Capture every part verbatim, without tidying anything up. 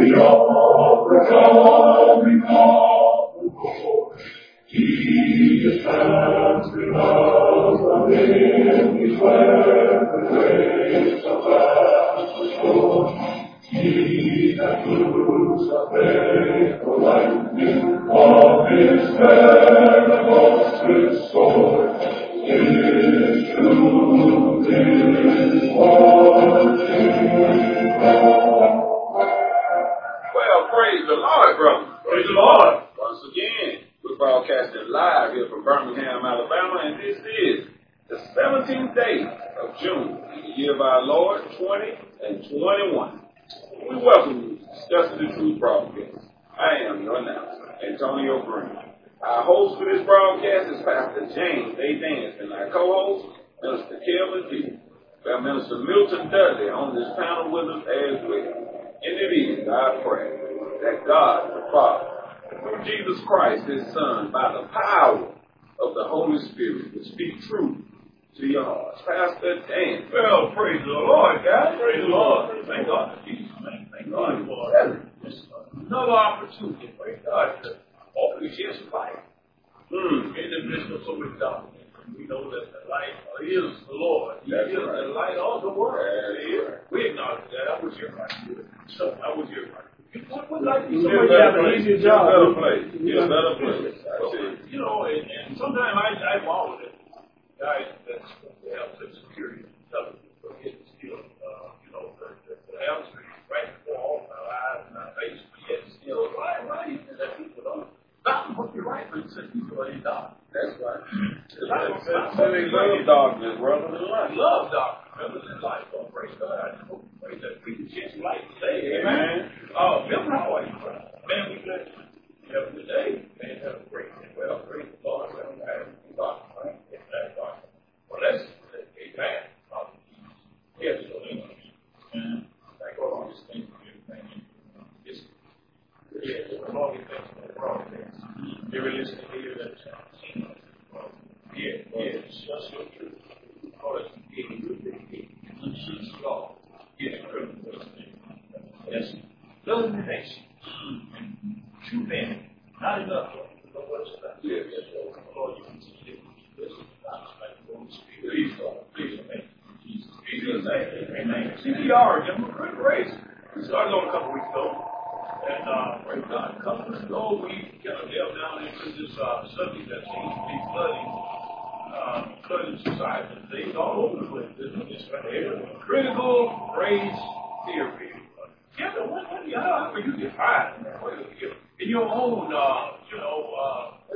we offer God before the Lord. He stands because of him we swear the grace of that restore. He that proves the faithful lightning of his terrible sword is true, is one thing. Well, praise the Lord, brother. Praise the Lord. Once again, we're broadcasting live here from Birmingham, Alabama, and this is the seventeenth day of June, in the year of our Lord, twenty twenty-one. We welcome you to Discussing the Truth broadcast. I am your announcer, Antonio Green. Our host for this broadcast is Pastor James A. Dance, and our co-host, Minister Kelvin D. We have Minister Milton Dudley on this panel with us as well. And it is our prayer that God, the Father, through Jesus Christ, his Son, by the power of the Holy Spirit, will speak truth to your hearts. Pastor Dan. Well, praise the Lord, guys. Praise the Lord. Thank God for Jesus, man. Thank God for this another opportunity. Praise God to hopefully share some light mm. in the midst of so much darkness. We know that the light is the Lord. He That's is right. the light of the world. Right. We acknowledge that. I was here right. So I was here right. What would like to Get a somebody better have an place. easier Get a job? better place. Get a better place. That's So, it. you know, and, and sometimes I, I walk with it. Guys that's have such security and stuff, but yet still, uh, you know, the, the, the atmosphere is right before all of our eyes and our face, but yet still, why, why do you think that people don't? Not supposed to be right, but it says people are in dark. That's right. Not- not- So they love darkness, brother. I love darkness. Rather than light. Oh, praise God. I just hope and pray that we can get some light today. Amen. Uh, Bill, how are you, brother? Man, we bless you. You have a good day. Man, have a great day. Well, praise the Lord. Well, I have a God. Right? Yes, that's God. Well, let's say amen. Yes, so amen. Thank God on this thing for you. Thank you. Yes. Yes, the Lord, we thank you for the broadcast. You're listening to hear that channel. Yeah, yes, that's so true. Oh, it's yes, love the nation. Two men, not enough. Yes, Lord, you can see it. Please, Lord, please, amen. Jesus' name, amen. C P R, gentlemen, great race. We started on a couple weeks ago. And, uh, praise God, a couple weeks ago, we kind of delved down into this uh, subject that seems to be flooding. Uh, flooding society, things all over the place. It's right here. Critical race theory. Yeah, but what, what, how, how you define that? In your own, uh, you know, uh,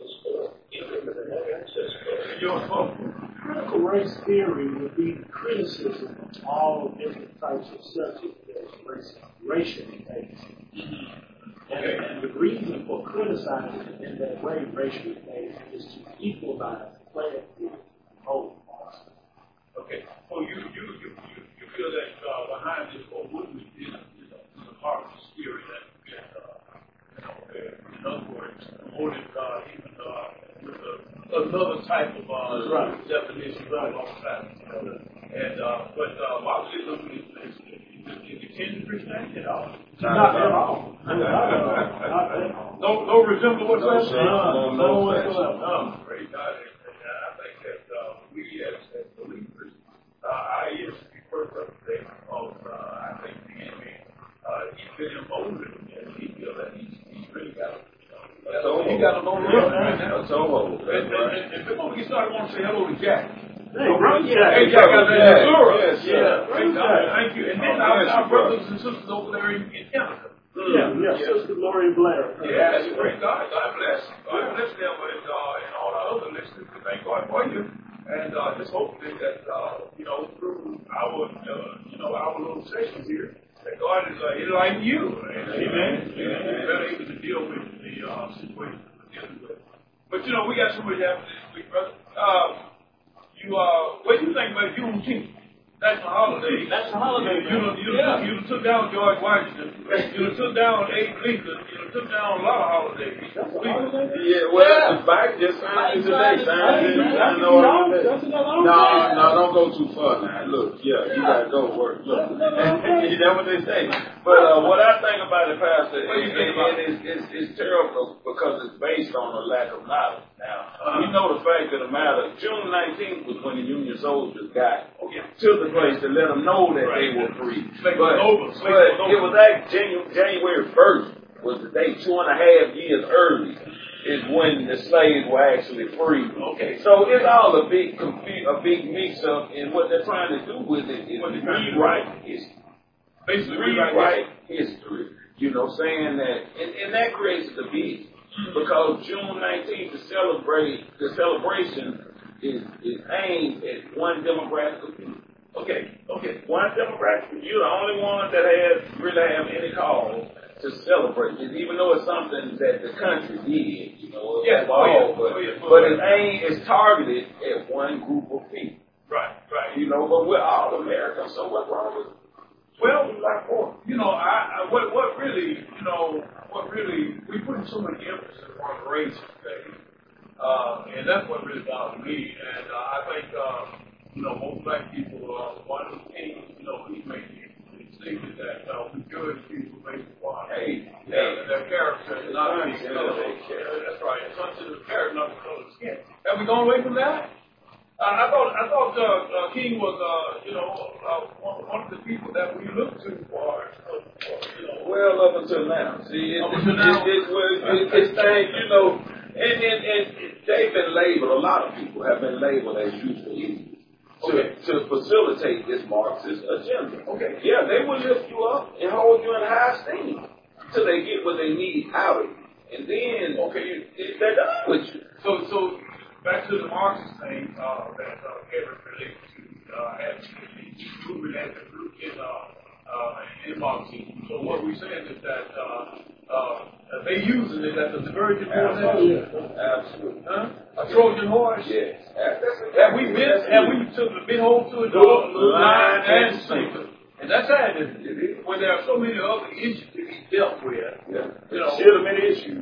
your own. Critical race theory would be criticism of all different types of subjects as race, racial based. And, Okay. and the reason for criticizing in that way racial based is to equalize playing field whole. Okay. So you you you you, you feel that uh, behind this whole movement is, is, a, is a part of this theory that is, uh, you know, uh, in other words, promoted uh, even uh, with a, another type of uh, right. definition right. alongside each other. And uh, but uh, Marxism is is is intended Christianity at all. Not at all. Not at all. Not at all. No no resemble whatsoever. No, no, No no, whatsoever. No, praise God. I think that uh, we as, as believers, uh, our ears should be first up to date because uh, I think the enemy, uh, he's been emboldened and he feels that he's, he's really got it. Uh, so he got a load of love right now. That's all. And, and, and, and before we get started, I want to say hello to Jack. Hey, brother, yeah. Hey, Jack out there in Missouri. Yes, sir. Yeah, praise God. Thank you. And then our, our you, brothers and sisters over there in, in Canada. Yeah, yeah, Sister Lori Blair. Yes, praise God. God bless. God bless them and, uh, and all our other listeners. We thank God for you. And uh, just hopefully that, uh, you know, through our, uh, you know, our little sessions here, that God is uh, enlightening you. Amen. Amen. And you're better able to deal with the uh, situation we're dealing with. But, you know, we got so much happening this week, brother. Uh, you, uh, what do you think about Juneteenth? national holiday. National holiday. You know, you Yeah. you took down George Washington. You took down Abe Lincoln. You took down a lot of holidays. Yeah, well, yeah. Biden just signed it today. Signed it. I know all that. No, no, don't go too far now. Look, yeah, you gotta go work. Look, and, and that's what they say. But uh, what I think about it, Pastor, What do you think and, about and it's, it's, it's terrible because it's based on a lack of knowledge. Now, uh, we know the fact of the matter. June nineteenth was when the Union soldiers got Oh, yeah. to the place to let them know that Right. they were free. Slave But, was over. but Slave was it over. was like January, January first was the day, two and a half years early is when the slaves were actually free. Okay. So it's all a big confu- a big mix up, and what they're trying to do with it is What they're trying to do. rewrite history. Basically, rewrite Rewrite history. You know, saying that, and, and that creates the beat because June nineteenth, the celebrate, the celebration is is aimed at one demographic of people. Okay, okay. One demographic. You're the only one that has really have any cause to celebrate it, even though it's something that the country did. You know, Yeah, all, oh, yeah, but, oh, yeah, but it's aimed, it's targeted at one group of people. Right, right. You know, but we're all Americans, so what's wrong with it? Well, like, oh, you know, I, I what what really, you know, what really we put so much emphasis on race today, uh, and that's what really bothers me. And uh, I think, uh, you know, most black people, uh, Martin Luther King, you know, he made it stated that uh, we judge people based upon Hey, their, their character, not Hey, the hey, color. hey, That's right. It's not the character, not the color of skin. Have we gone away from that? Uh, I thought I thought uh, uh, King was, uh, you know, uh, one, one of the people that we look to for, for, for you know. Well, up until now, see, it, Up it, until it, now. it, well, it, it's things, you know, and, and, and they've been labeled. A lot of people have been labeled as useful idiots to Okay. to facilitate this Marxist agenda. Okay. Yeah, they will lift you up and hold you in high esteem till they get what they need out of you, and then Okay. it, they're done with you. So so back to the Marxist thing uh, that uh, Kevin related to, uh, actually moving at the root in uh, uh, in Marxism. So what we're saying is that uh, uh, they using it as a diversion for Absolutely, them. absolutely. Huh? A Trojan horse. Yes. That's Have we been, have we took the big hole to it, door, line, and sinker? And that's sad, isn't it? It is. When there are so many other issues to be dealt with. Yeah. You know, legitimate issue.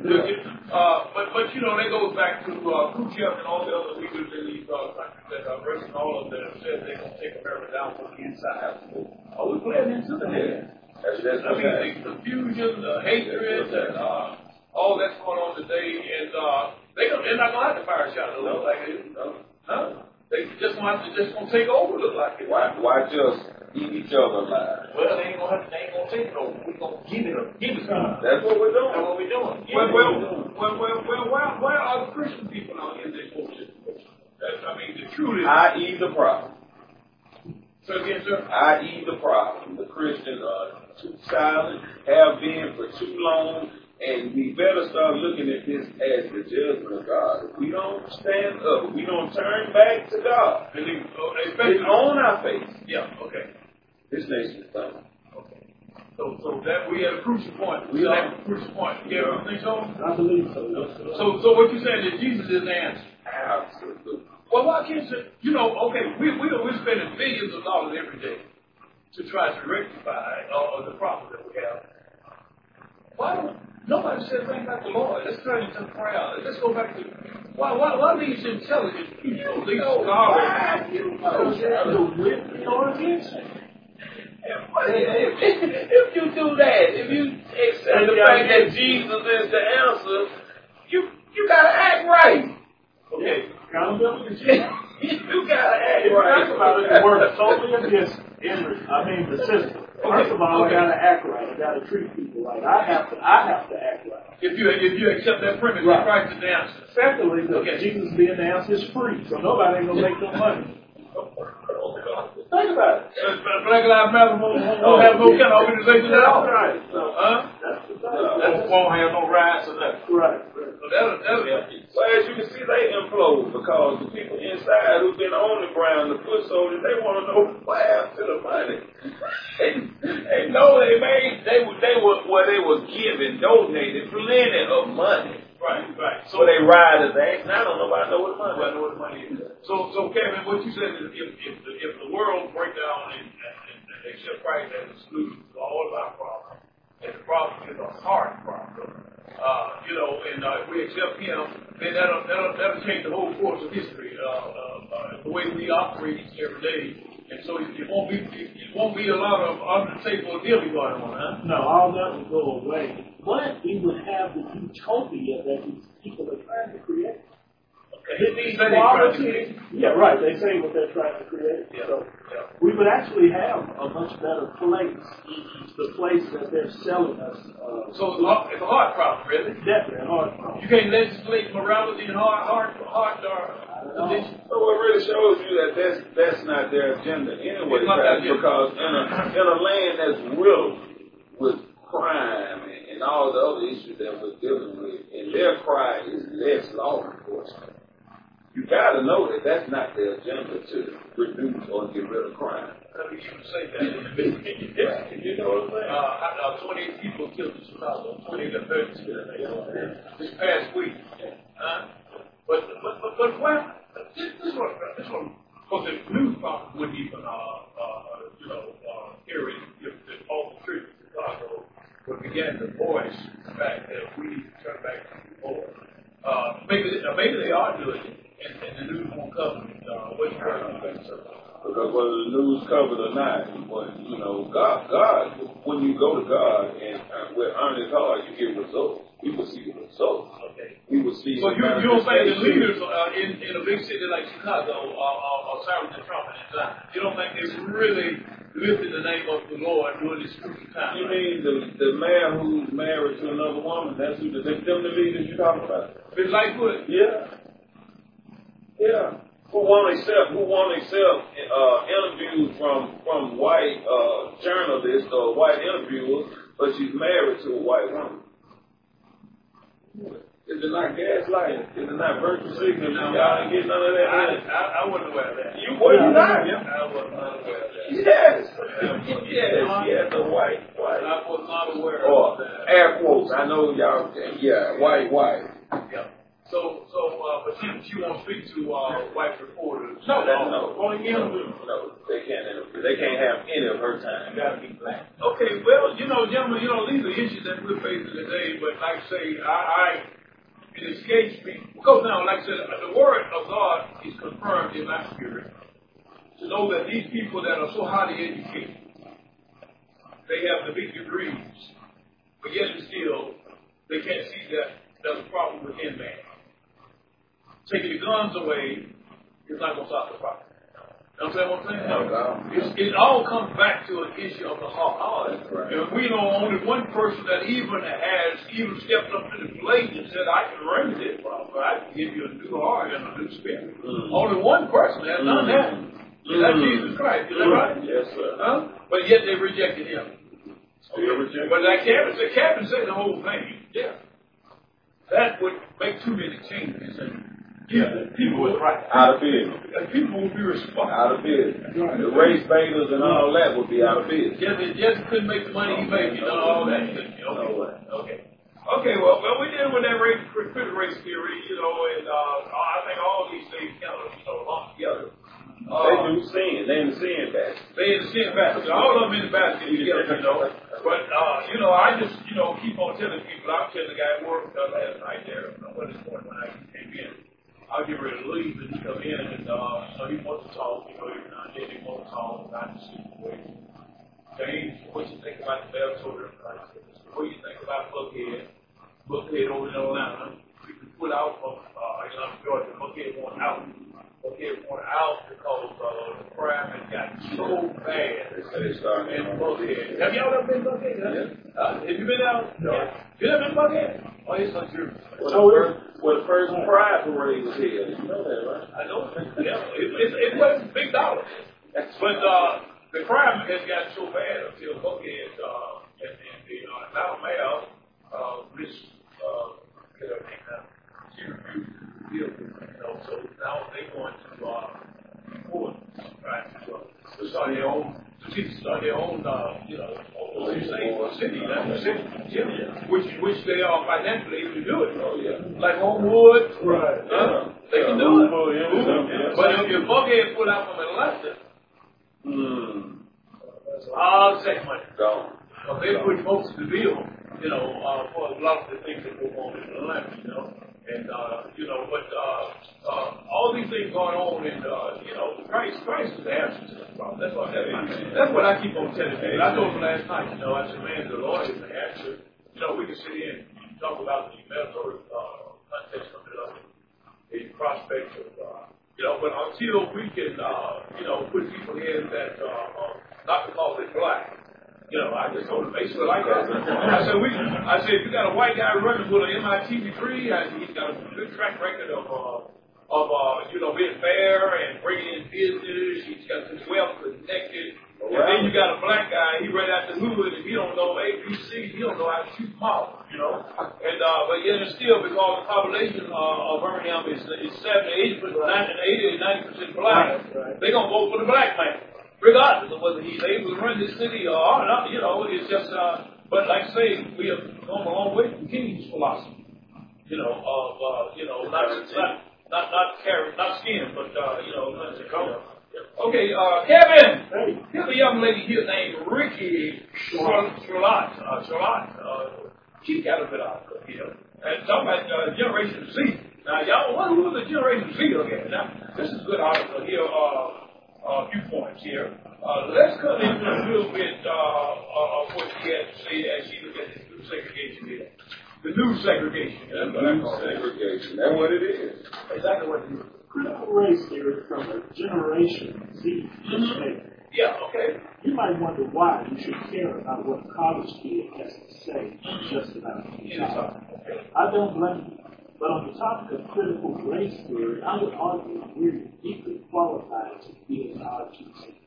uh, but, but, you know, that goes back to uh, Khrushchev and all the other leaders in these uh, countries that are breaking all of them said they're going to take America down from the inside. Are we playing into the head? That's, that's I mean, the confusion, the hatred, and uh, all that's going on today, and uh, they don't, they're not going to have to fire a shot. It looks like it. Huh? They just going to have to just going to take over. Look like it. Why, why just eat each other alive? Well, they ain't going to have to. They ain't going to take it over. We're going to give it. Give it. That's what we're doing. That's what we're doing. Well, Well, well, well, well, well, well, where, where are the Christian people out in this whole situation? That's, I mean, the truth is. I E the problem. So again, sir. I E the problem. The Christians are too silent, have been for too long, and we better start looking at this as the judgment of God. If we don't stand up, if we don't turn back to God, And they, oh, they it's on our face. Yeah. Okay. This nation is done. Okay. So, so that we at a crucial point. We at are. a crucial point. Yeah, you think so? I believe so. Yes, sir. So, so what you're saying is Jesus is the answer. Absolutely. Well, why can't you, you know, okay, we, we, we're spending billions of dollars every day to try to rectify uh, the problems that we have. Why don't, nobody said anything about the Lord. Let's turn into prayer. Let's go back to, why, why, why these intelligent people, these scholars, You know, either with me or against me. If, if, if you do that, if you accept the fact that Jesus is the answer, you you gotta act right. okay, Accountability. You gotta act First of all, right. it works solely against Henry. I mean, the system. First of all, I gotta act right. I gotta treat people right. I have to. I have to act right. if you, if you accept that premise, Right. Christ is the answer. Secondly, the Okay. Jesus being the answer is free, so nobody ain't gonna make no money. Think about it. Uh, Black Lives Matter won't, won't have no kind of organization at all. That's right. So, Huh? that's the thing. That won't have no rights or nothing. Right. So that'll, that'll Well, as you can see, they implode because the people inside who've been on the ground, the foot soldiers, they want to know what happened to the money. they, they know they made, they were, they were, well, they were given, donated plenty of money. Right, right. So they ride as act. Now don't nobody know what the money I know what the money is. So, so Kevin, what you said is if if the, if the world break down and, and, and accept Christ as a solution to all of our problems, and the problem is a heart problem, uh, you know, and uh, if we accept Him, then that'll that'll that'll change the whole course of history, uh, uh, uh, the way we operate each and every day. And so it, it won't be it, it won't be a lot of on-the-table dealing going on, huh? No, all that will go away. But we would have the utopia that these people are trying to create. Okay. These That ain't trying to qualities, create. yeah, right. They say what they're trying to create. Yeah. So Yeah. we would actually have a much better place. The place that they're selling us. Uh, So it's a heart- it's a heart problem, really. definitely a hard problem. You can't legislate morality and heart, heart, heart, uh, condition. So it really shows you that that's that's not their agenda anyway, It's not their Pastor, agenda. because in a in a land that's riddled with crime and, and all the other issues that we're dealing with, and their cry is less law enforcement. You got to know that that's not their agenda to reduce or get rid of crime. Let me even say that in the beginning. You know what I'm saying? Uh, uh, twenty-eight people killed in Chicago, twenty to thirty this past week. Uh, but, but, but, but, well, this, this one, this one, because the news probably wouldn't even, uh, uh, you know, uh, hear it if, if all the churches in Chicago would begin to voice the fact that we need to turn back to the Lord. Uh, maybe, uh, maybe they are doing it, and, and the news won't cover it. Uh, what you heard? Because whether the news covered or not, but you know, God, God, when you go to God and uh, with earnest heart, you get results. We will see the results. Okay. We will see. So the you, you don't think the manifestation. leaders uh, in, in a big city like Chicago are, are, are silencing Trump at this time? You don't think they're really lifting the name of the Lord during this crucial time? You mean the the man who's married to another woman? That's who the them the leaders you're talking about? It's Lightfoot. Yeah. Yeah. Who won't accept? Who won't accept uh, interviews from from white uh, journalists or white interviewers, but she's married to a white woman? Is it not gaslighting? Is it not virtue signaling? Y'all ain't getting none of that. I, I, I wasn't aware of that. You were you not? I was not aware of that. Yes. Yes. Yes. A white white. I was not aware Or of that. air quotes. I know y'all. Yeah. White white. Yeah. So, so, uh, but she, she won't speak to uh, white reporters. No, that's no. Only interview. No, they can't interview. They can't have any of her time. You gotta be black. Okay, well, you know, gentlemen, you know, these are issues that we're facing today, but like I say, I, I it escapes me. Because now, like I said, the word of God is confirmed in my spirit to know that these people that are so highly educated, they have the big degrees, but yet and still, they can't see that there's a problem within man. Taking the guns away is not going to solve the problem. You understand what I'm saying? No, no. It's, it all comes back to an issue of the heart. Oh, that's right. And we know only one person that even has even stepped up to the plate and said, I can remedy this problem. I can give you a new heart and a new spirit. Mm. Only one person has done that. Mm. And that's Jesus Christ. Is that right? Yes, sir. Huh? But yet they rejected him. Still rejected. But that captain, the captain said the whole thing. Yeah. That would make too many changes. And yeah, people would right. Out of business. And people would be responsible. Out of business. The race baiters and all that would be out of business. Just, just couldn't make the money he made, you know, all that. Okay. Okay. Okay, well, well, we did with that race, critical race theory, you know, and uh, I think all these things kind of, you know, lump together. Uh, They do sin. They in the sin basket. They in the sin basket. All of them in the basket together, you know. But, uh, you know, I just, you know, keep on telling people. I was telling the guy at work uh, last night there, you know, what this morning when I came in. I was getting ready to leave, and he come in, and, uh, so he wants to talk, you know, every now and then he wants to talk about the situation. James, what you think about the Baptist Christ? What do you think about Buckhead? Buckhead over in Atlanta. We can put out from, uh, you know, Georgia. Buckhead went out. Buckhead went out because, uh, the crime had gotten so bad. They say they started In Buckhead. Have y'all ever been to Buckhead? Huh? Yeah. Uh, have you been out? No. Yeah. You ever been to Buckhead? Oh, it's not true. Well, the first, well, the first pride parade was here. You know that, right? I know. Yeah, it, it, it was big dollars. But uh, the crime has gotten so bad until Buckhead uh, and, and the uh, Atlanta mayor, uh, Miss uh, get her name now, she refused to deal with it. You know, so now they're going to uh, important, right? So, to start their own, to teach, start their own, uh, you know, own city, that's city, yeah, which which they are financially able to do it. Oh, yeah. Like Homewood, Right. uh, they can do it. Oh, yeah, yeah. But if your buckhead put out from Atlanta, Hmm. I'll take money. Gone. So they put most of the bill, you know, uh, for a lot of the things that go on in Atlanta, you know. And, uh, you know, but uh, uh, all these things going on, and, uh, you know, Christ, Christ is the answer to this problem. That's what, that's, my, that's what I keep on telling people. I told them last night, you know, I said, man, the Lord is the answer. You know, we can sit here and talk about the medical uh, context of it, uh, the prospects of, uh, you know, but until we can, uh, you know, put people in that, uh, uh, not to call it black. You know, I just told him basically like that. I said, we, I said, if you got a white guy running with an M I T degree, and he's got a good track record of, uh, of, uh, you know, being fair and bringing in business. He's got this wealth connected. And then you got a black guy, he right out the hood, and he don't know A B C, he don't know how to shoot mouth, you know. And, uh, but yet and still, because the population uh, of Birmingham is, is seventy, eighty percent, eighty, ninety percent black, right. They're going to vote for the black man, regardless of whether he's able to run this city or not, you know. It's just, uh, but like I say, we have come a long way from King's philosophy, you know, of, uh, you know, not, not, not, not carrot, not skin, but, uh, you know, not to color. Okay, uh, Kevin, hey. Here's a young lady here named Ricky Charlotte, uh, Charlotte, uh, she got a bit out of here. And talking about uh, Generation Z. Now, y'all, what, who is the Generation Z again? Now, this is a good article here, uh, a few points here. Uh, let's come into a little bit, uh, uh, of what she has to say as she looks at this new segregation here. The new segregation. That's what I call segregation. That's what it is. Exactly what it is. Critical race theory from a Generation Z perspective. Yeah, okay. You might wonder why you should care about what a college kid has to say just about any topic. I don't blame you. But on the topic of critical race theory, I would argue we're uniquely qualified to be in our two cities.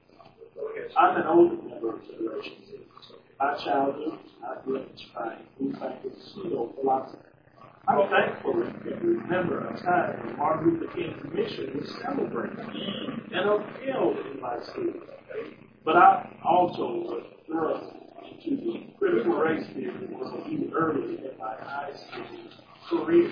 I'm an older member of Generation Z. My childhood, I grew up trying to find a pseudo philosophy. I'm thankful to remember a time when Martin Luther King's mission was celebrated and upheld in my school. But I also was thrust into the critical race theory a little early in my high school career.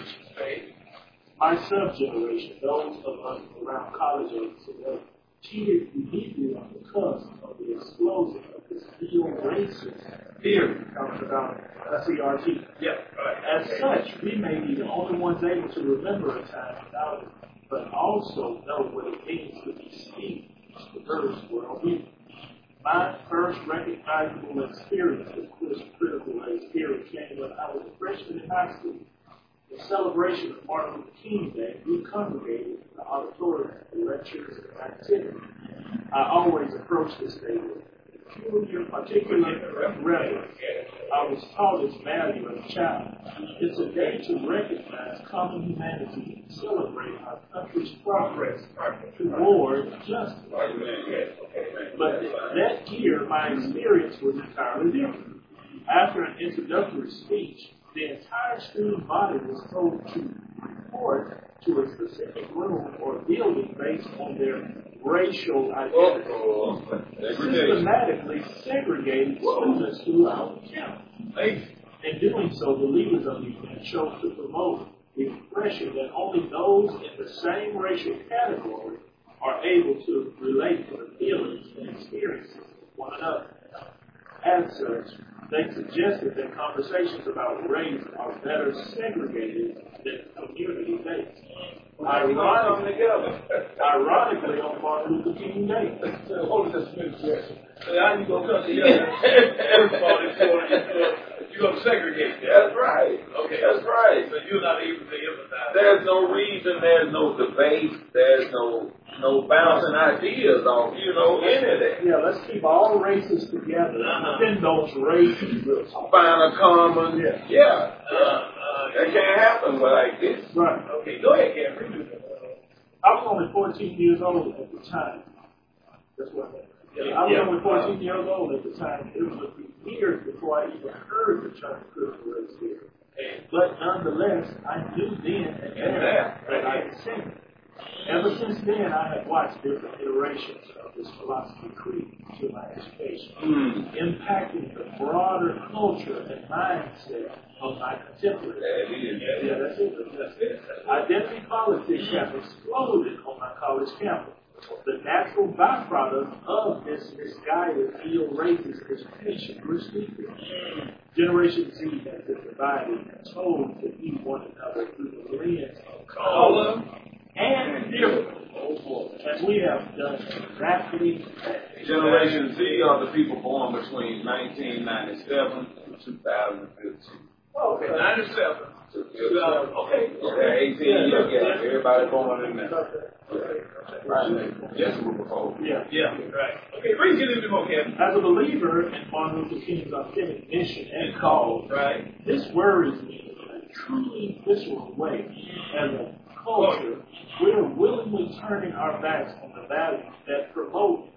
My sub-generation, those of us around college age today, cheated uniquely on the cusp of the explosion of this neo-racist theory coming about C R T. Yeah, right. As such, we may be the only ones able to remember a time without it, but also know what it means to be seen as the diverse worldview. My first recognizable experience with critical race theory came when I was a freshman in high school. In celebration of Martin Luther King Day, we congregated in the auditorium for lectures and activities. I always approach this day with peculiar, particular reverence. I was taught its value as a child. It's a day to recognize common humanity and celebrate our country's progress toward justice. But that year, my experience was entirely different. After an introductory speech, the entire student body was told to report to a specific room or building based on their racial identity. Oh, systematically segregated students throughout the campus. In doing so, the leaders of the event chose to promote the impression that only those in the same racial category are able to relate to the feelings and experiences of one another. As such, they suggested that conversations about race are better segregated than community-based. Ironically, ironically, on Martin Luther King Day. Hold this minute, Jackson. How you gonna come together? Everybody, you're gonna segregate. That's right. Okay, that's right. So you're not able to empathize. There's no reason. There's no debate. There's no no bouncing ideas off. You know, any of that. Yeah, let's keep all races together. Uh-huh. Then those races will find a common. Yeah. Yeah. Uh, uh, that can't happen like this. Right. Okay, go ahead, Cameron. I was only fourteen years old at the time. That's what I meant. Yeah, I was yeah. only fourteen years old at the time. It was a few years before I even heard the term critical race theory. But nonetheless, I knew then and there that I had seen it. Ever since then, I have watched different iterations of this philosophy creep to my education, Mm. impacting the broader culture and mindset of my contemporaries. That is. Yeah, that's it. That's it. Identity politics have exploded on my college campus. The natural byproduct of this misguided, ill-racist education we're speaking. Generation Z has been divided and told to view one another through the lens of color and difference. And we have done exactly that. Generation Z are the people born between nineteen ninety-seven and two thousand fifteen. Oh, okay, ninety-seven. Okay. Okay, eighteen year gap. Everybody born in there. Right. Yes, we were before. Yeah. Yeah, right. Okay, read it a little more, Kevin. As a believer in Martin Luther King's authentic mission and cause, Right. this worries me in a truly visceral way. As a culture, we're willingly turning our backs on the values that promote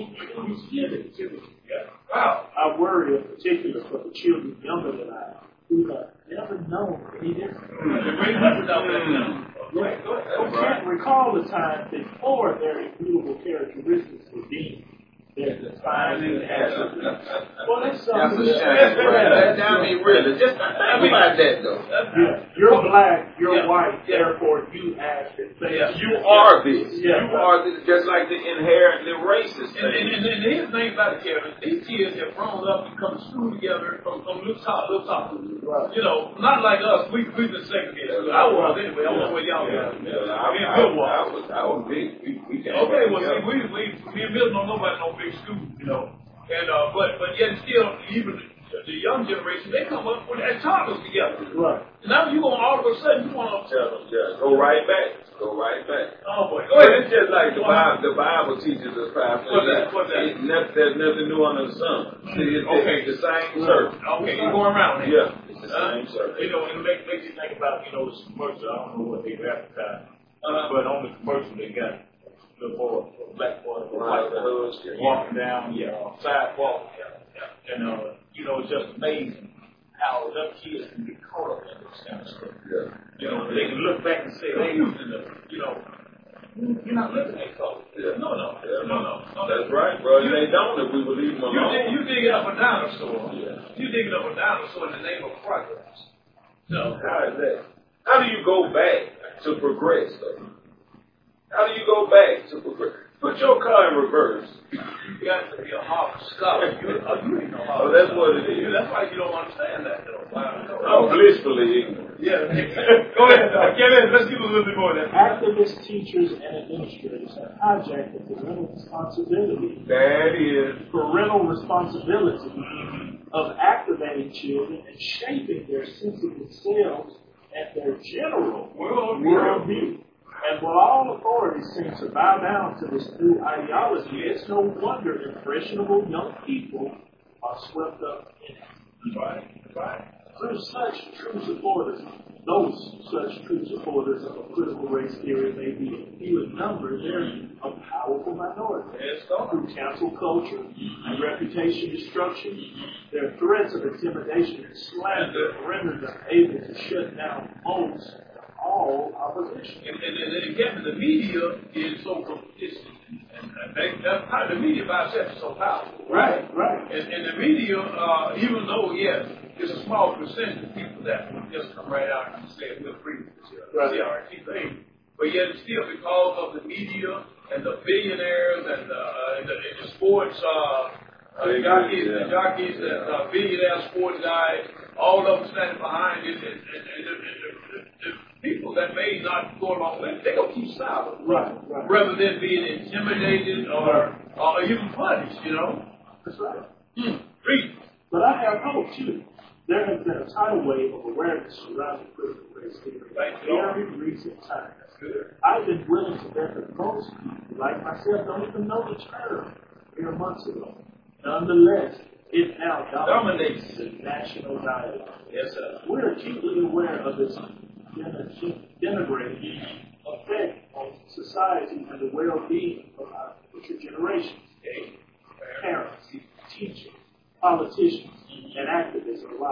inclusivity. Yeah. Wow. I worry in particular for the children younger than I, who have never known any different. Bring that without that now. Right, go ahead. Who can't recall the time before their immutable characteristics were deemed their defining attributes. Well, that's That's something. a shame, right? That, I mean, really, just think about that, though. Yeah, you're black, you're Yeah. white, Yeah. therefore you act and think. Yeah. You are this. Yeah. You are this, just like the inherently racist And, and, thing. and, and here's the thing about it, Kevin. These kids have grown up and come to school together from, from little top, little top. Right. You know, not like us. We, we've been segregated. I was anyway. I don't know where y'all Yeah, were. yeah, I, Me and I, Bill I, was. was, I was big. We, we came Okay, back well, see, together. we, we, me and Bill don't know about no big school, you know. And, uh, but, but yet still, even the young generation, they come up with that toddlers together. Right. Now you want all of a sudden, you want to Tell them, yeah, go right back. Go right back. oh boy, go Well, ahead. it's just like the Bible, the Bible teaches us, Pastor. What's that? What's that? It, nothing, there's nothing new under the sun. See, it's, Okay. it's the same circle. Okay, you're going around here. Yeah, it's the Uh, same circle. You know, it makes, makes you think about, you know, this commercial. I don't know what they advertise. Uh, but on the commercial, they got the boy, the black boy, the white boy, walking down the uh, sidewalk. Yeah, yeah. And, uh, you know, it's just amazing how them kids can get caught up in this kind of stuff. Yeah. You know, they can look back and say, hey, you know, you're not living that color. Yeah. No, no, Yeah. no, no, no. That's right, bro. If they don't, if we would leave them You, alone. dig, you digging up a dinosaur. Yeah. You digging up a dinosaur in the name of progress. No. How is that? How do you go back to progress, though? How do you go back to progress? Put your car in reverse. You got to be a Harvard scholar. You, uh, you ain't no Oh, Harvard that's scholar. what it is. That's why you don't understand that, though. I'm blissfully ignorant. Yeah. Go ahead, uh, Kevin. Let's give a little bit more of that. Activists, teachers, and administrators have hijacked the parental responsibility, That is. parental responsibility of activating children and shaping their sense of themselves and their general World worldview. And while all authorities seem to bow down to this new ideology, it's no wonder impressionable young people are swept up in it. Right, right. Through such true supporters, those such true supporters of a critical race theory may be a few in number, they're a powerful minority. Let's go. Through cancel culture and reputation destruction, their threats of intimidation and slander render them able to shut down most all opposition. And, and, and, and again, the media is so consistent. And, and they, that's how the media by itself is so powerful. Right, right. And, and the media, uh, even though, yes, it's a small percentage of people that will just come right out and say, we're free with this Right. C R T thing. But yet, still, because of the media and the billionaires and, uh, and, the, and the sports uh, uh, jockeys, yeah. the jockeys and uh, billionaire sports guys, all of them standing behind it, and, and, and, and, and the, the, the people that may not go along with it, they're going to keep silent. Right, right. Rather than being intimidated or, or even punished, you know? That's right. Hmm. Read. But I have hope, too. There has been a tidal wave of awareness surrounding critical race theory Thank in you. very recent times. Good. I've been willing to bet that most people, like myself, don't even know the term mere months ago. Nonetheless, it now dominates the national dialogue. Yes, sir. We're acutely aware of its denigrating effect on society and the well-being of our future generations. Okay. Parents, teachers, politicians, and activists alike.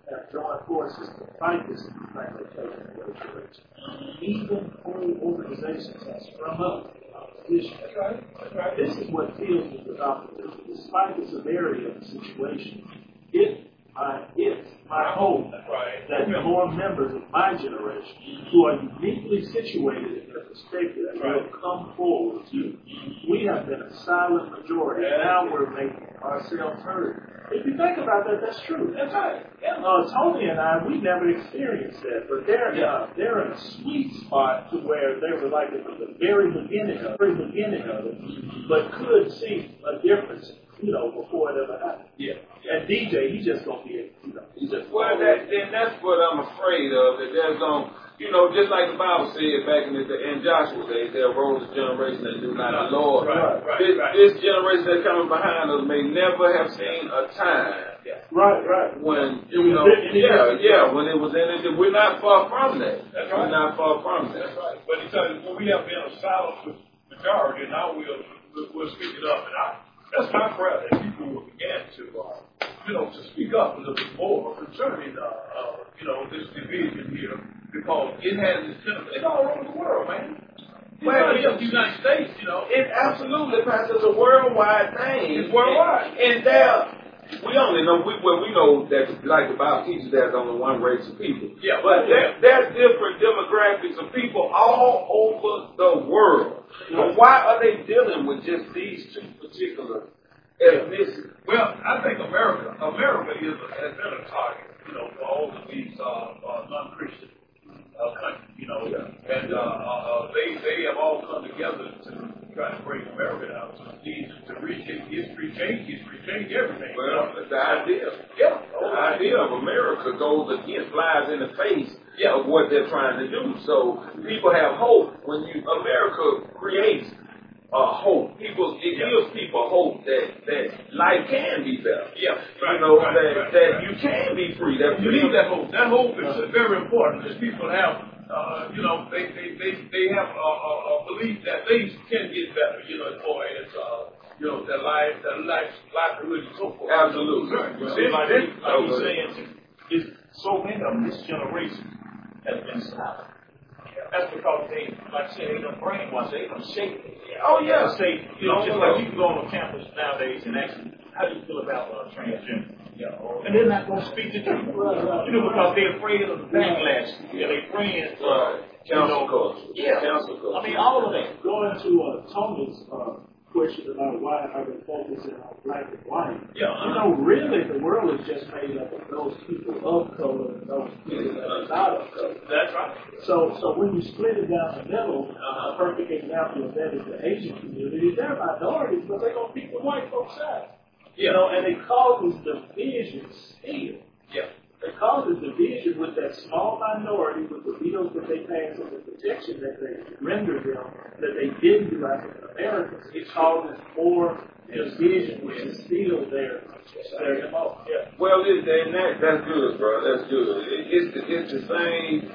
have joined forces to fight this fragmentation of racial relations. Even whole organizations have sprung up in opposition. That's right. That's right. This is what kills me with opposition. Despite the severity of the situation, it, my, it's my hope right. that more members of my generation who are uniquely situated in their perspective right. will come forward too. We have been a silent majority, and now we're making ourselves heard. If you think about that, that's true. That's right. Yeah. Uh, Tony and I, we never experienced that, but they're yeah. uh, they're in a sweet spot to where they were like at the very beginning, the very beginning of it, but could see a difference, you know, before it ever happened. Yeah. And D J, he just gonna be, you know, he just. Well, that then that's what I'm afraid of. That there's gonna, you know, just like the Bible said back in the in Joshua's day, there arose a generation that knew not the Lord. Right, right, this, right. this generation that's coming behind us may never have seen a time. Yeah. Right, right. When you know, yeah, yeah, when it was in it, we're not far from that. That's right. We're not far from that. That's right. But he said, when we have been a silent majority, now we'll we'll, we'll speak it up, and I, that's my prayer that people will begin to, uh, you know, to speak up a little bit more concerning, uh, uh, you know, this division here, because it has its tendency. It's all over the world, man. It's Well, not just the United States, you know. It absolutely, Pastor, it's a worldwide thing. It's worldwide. And, and there, we only know, we, well, we know that, like the Bible teaches, there's only one race of people. Yeah. But there, there's different demographics of people all over the world. But why are they dealing with just these two particular ethnicities? Well, I think America, America is has been a target, you know, for all of these uh, uh, non-Christian uh, countries, you know, and uh, uh, they they have all come together to try to bring America down to the knees to reshape history, change history, change everything. Well, the idea, yeah, the idea of America goes against, flies in the face yeah. of what they're trying to do. So people have hope when you America creates uh, hope. People it yeah. gives people hope that, that life can be better. Yeah, right, you know right, that right, that right. you can be free. That you need that hope. That hope is uh, very important because people have, uh, you know, they they they, they have a, a, a belief that things can get better. You know, as far as uh, you know, their life, their life, livelihood, and so forth. Absolutely. Right. Well, This, like, this, like he's okay. saying, is so many of this generation has been silent. That's because they, like I said, they don't brainwash, they don't shape it. Oh yeah. Say, you know, just like you can go on campus nowadays and ask them, how do you feel about uh, transgender? Yeah. And they're not going to speak the truth. You know, because they're afraid of the backlash. Yeah, they're afraid of, Right. Council culture. Yeah. Council culture. I mean, all of that. Going to uh, Tony's uh, question about why are they focusing on black and white. Yeah. You know, really, the world is just made up of those people of color and those people that are not of color. That's right. So, so when you split it down the middle, uh, a perfect example of that is the Asian community. They're minorities, but they're going to beat the white folks out. You know, and it causes division still. Yeah. It causes division with that small minority, with the bills that they pass and the protection that they render them, that they didn't do African Americans. It causes more division, which is still there. There, yeah. Well, it, and that, that's good, bro. That's good. It, it's, the, it's the same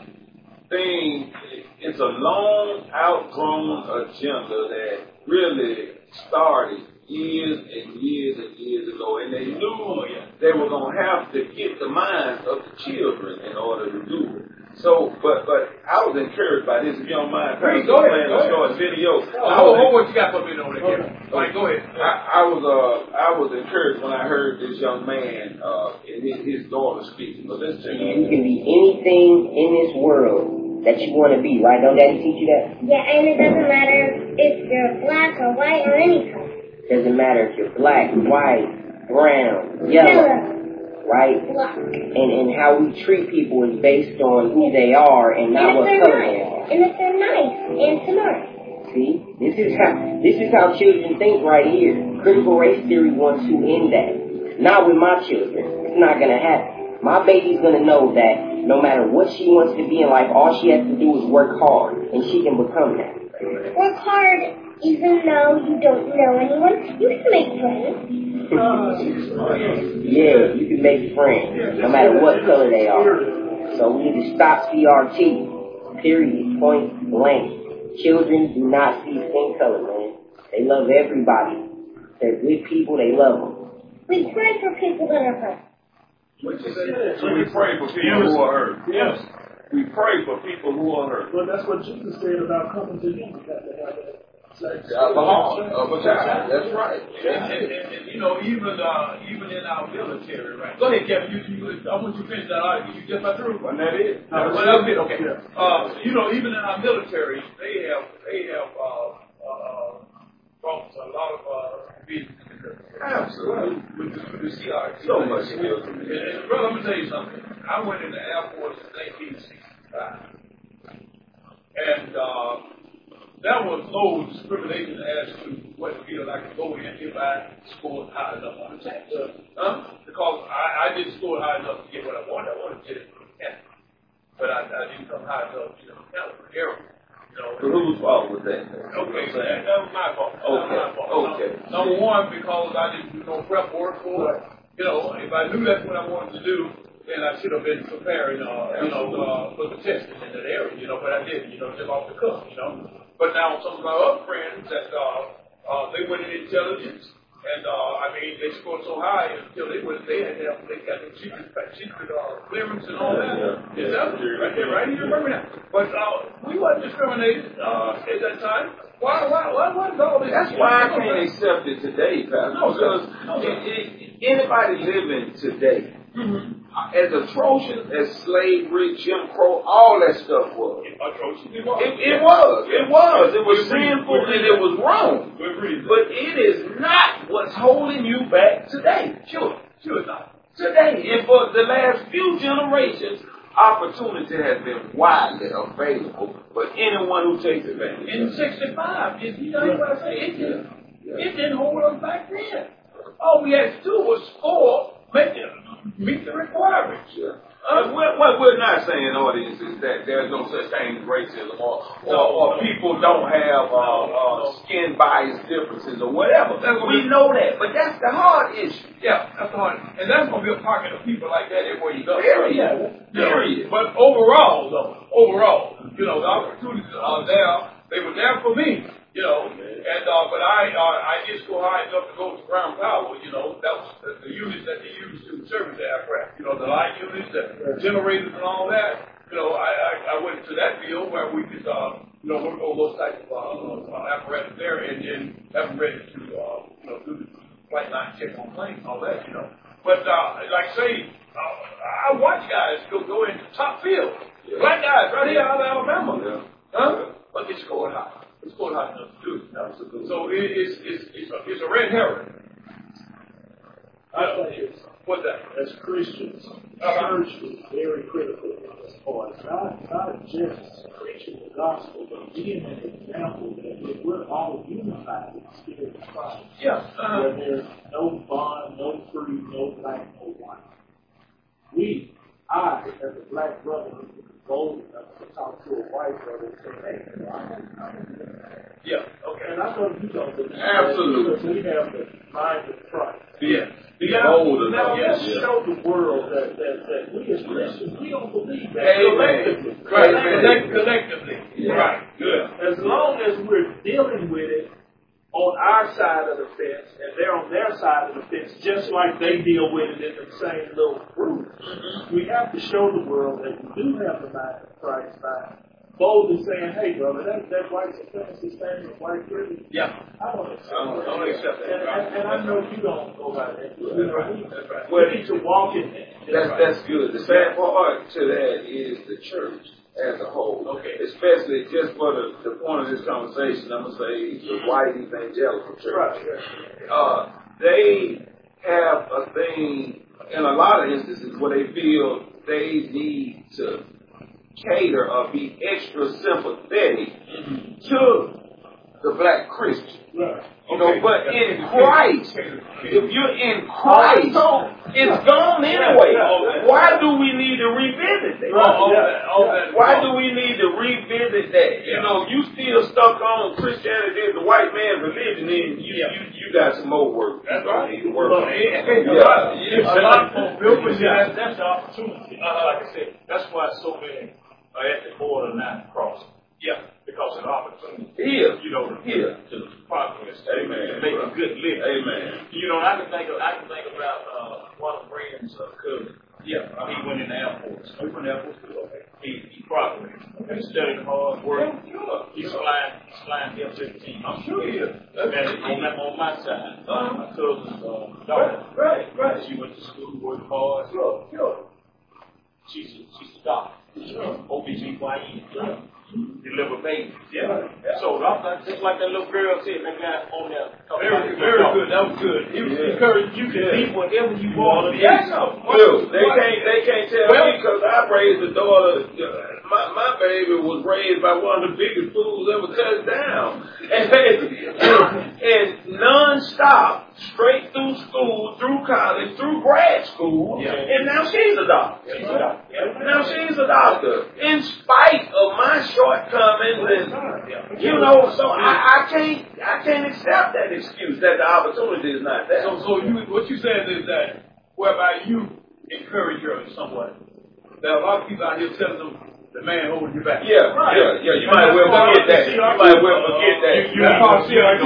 thing. It's a long, outgrown agenda that really started years and years and years ago, and they knew they were going to have to get the minds of the children in order to do it. So, but but I was encouraged by this. If you don't mind, Please, go ahead. playing a short video. Oh, hold, hold what you got for me on there, Kevin. All right, go ahead. I, I was uh I was encouraged when I heard this young man uh and his, his daughter speaking. So listen to You can be anything in this world that you want to be, right? Don't Daddy teach you that? Yeah, and it doesn't matter if you're black or white or any color. Doesn't matter if you're black, white, brown, yellow, right? Black. And and how we treat people is based on who they are and not And what if they're color nice. they are. And if they're nice and smart. See, this is how this is how children think right here. Critical race theory wants to end that. Not with my children. It's not gonna happen. My baby's gonna know that no matter what she wants to be in life, all she has to do is work hard, and she can become that. Work hard. Even though you don't know anyone, you can make friends. Yeah, you can make friends, no matter what color they are. So we need to stop C R T. Period. Point blank. Children do not see skin color, man. They love everybody. They're good people. They love them. We pray for people that are hurt. What you say? So we pray for people who are hurt. Yes. We pray for people who are hurt. Well, that's what Jesus said about coming to Him. You got to have that. Of a heart, of a child. That's right. And, and, and, and, you know, even uh, even in our military, right? Go ahead, Kevin. You, you, I want you to finish that argument. You just got through. Wasn't that it? Uh, well, that was it. Okay. Uh, you know, even in our military, they have they have uh, uh, brought a lot of uh, business. Absolutely. With the, with the C R T. So much skill to And, me. and brother, I'm gonna tell you something. I went in the Air Force in nineteen sixty-five, and uh, there was no discrimination as to what field I could go in if I scored high enough on the test. Huh? Because I, I didn't score high enough to get what I wanted. I wanted to get it from the camp. But I, I didn't come high enough to get the camp for error. You know, So whose fault was that? okay, so that, that was my fault. That was Okay. my fault. Okay. Number one, because I didn't do no prep work for it. You know, if I knew that's what I wanted to do, then I should have been preparing, uh, you know, uh, for the testing in that area, you know, but I didn't, you know, just off the cuff, you know. But now some of my other friends that, uh, uh, they went in intelligence, and, uh, I mean, they scored so high until they went, they had, they got the secret, secret, uh, clearance and all that. Yeah, that was right there, right here, remember that. But, uh, we wasn't discriminated, uh, at that time. Why, why, why, why is all this? That's why I can't accept it today, Pastor. No, because no, it, it, anybody living today, mm-hmm. as atrocious as slavery, Jim Crow, all that stuff was. Atrocious. It was. It, it was. It was. It was We agree. sinful We agree. and it was wrong. We agree. But it is not what's holding you back today. Sure, sure it's not. Today, and for the last few generations, opportunity has been widely available for anyone who takes advantage. In sixty-five, is you know what I say? It didn't, it didn't hold us back then. All we had to do was score, make it, meet the requirements. Yeah. Uh, what, what we're not saying, audience, is that there's no such thing as racism or, or, No, or no. people don't have uh, uh, No. skin bias differences or whatever. That's what we we- know that, but that's the hard issue. Yeah, that's the one. And that's going to be a pocket of people like that everywhere you go. Period. You know, Period. But overall, though, overall, you know, the opportunities are there. They were there for me, you know. And uh, but I uh, I did go high enough to go to ground power, you know. That was the, the units that they used to service the aircraft. You know, the light units, the generators and all that. You know, I, I, I went to that field where we could, uh, you know, work on those types of uh, uh, apparatus there and then have them ready to, uh, you know, do the flight line check on planes and all that, you know. But, uh, like I say, uh, I watch guys go, go into top field. Yeah. Black guys right here out of Alabama. Yeah. Huh? But they scored high. They scored high enough to do it. Absolutely. So it, it's, it's, it's, a, it's a red herring. I think it's, What's that? as Christians, Uh-huh. church is very critical in this part. Not, not just preaching the gospel, but being an example that if we're all unified in the Spirit of Christ, Yeah. Uh-huh. where there's no bond, no free, no black, no white. We, I, as a black brother, is bold enough to talk to a white brother and say, hey, I'm Yeah. Okay. and I know you don't believe that, Absolutely. because we have the mind of Christ. Yeah. Yeah. Now, Bold now enough, let's yeah. show the world that, that, that we as Christians, we don't believe that. Amen. Collectively. Right. Amen. Collect- collectively. Yeah. Right. Good. As long as we're dealing with it on our side of the fence, and they're on their side of the fence, just like they deal with it in the same little group, Mm-hmm. we have to show the world that we do have the mind of Christ by boldly saying, hey, brother, that, that white supremacy thing with white privilege, Yeah. I don't accept I don't- that. I don't accept that. And, and, and I know you don't go by that. You That's know, right. we, That's right. we need to walk in that. That's, that's good. The sad part to that is the church as a whole. Okay. Especially just for the, the point of this conversation, I'm going to say the white evangelical church. Right. Uh, they have a thing in a lot of instances where they feel they need to cater or be extra sympathetic Mm-hmm. to the black Christian. Right. You know, Okay. but in Christ, if you're in Christ, it's gone anyway. Why do we need to revisit that? All, all that, all that. Why do we need to revisit that? You Yeah. know, you still stuck on Christianity as the white man's religion, then you, Yeah. you, you got some more work. That's you right. need to work Well, on. yeah. Yeah. Yeah. A lot of folks, Yeah. that's, that's the opportunity. Uh, like I said, that's why so many are at the border not crossing. Yeah. Because of the opportunity. Here. You know, to, Here. to progress. Amen. To make a good living. Amen. You know, I can think of I can think about uh, one of Brandon's uh, cousins. Yeah, I mean, he went in the Air Force. He went in the Air Force too. Okay. He, he progressed. Okay. He studied hard, worked. Yeah, sure. He's flying, he's flying F fifteen. I'm sure he is. That's and on, that, on my side, uh-huh. my cousin's uh, daughter. Right, right, right. She went to school, worked hard. Sure, sure. She's a, she's a doctor. Sure. O B G Y N. Sure. Deliver babies. Yeah. yeah. So I'm like, just like that little girl said, that guy on there. Very, very good. That was good. He was yeah. encouraging you to yeah. be whatever you want to be. Yeah, no. Well, they can't, they can't tell well, me because I raised a daughter. My, my baby was raised by one of the biggest fools ever touched down. And, and, and non-stop, straight through school, through college, through grad school. Yeah. And now she's a doctor. She's a doctor. Yeah. Now she's a doctor. In spite of my shortcomings and, you know, so I, I can't, I can't accept that excuse that the opportunity is not there. So, so you, what you said is that whereby you encourage her somewhat. There are a lot of people out here telling them, the man holding you back. Yeah, right. yeah, yeah. You might well forget that. You might well forget that. You, you call C R T.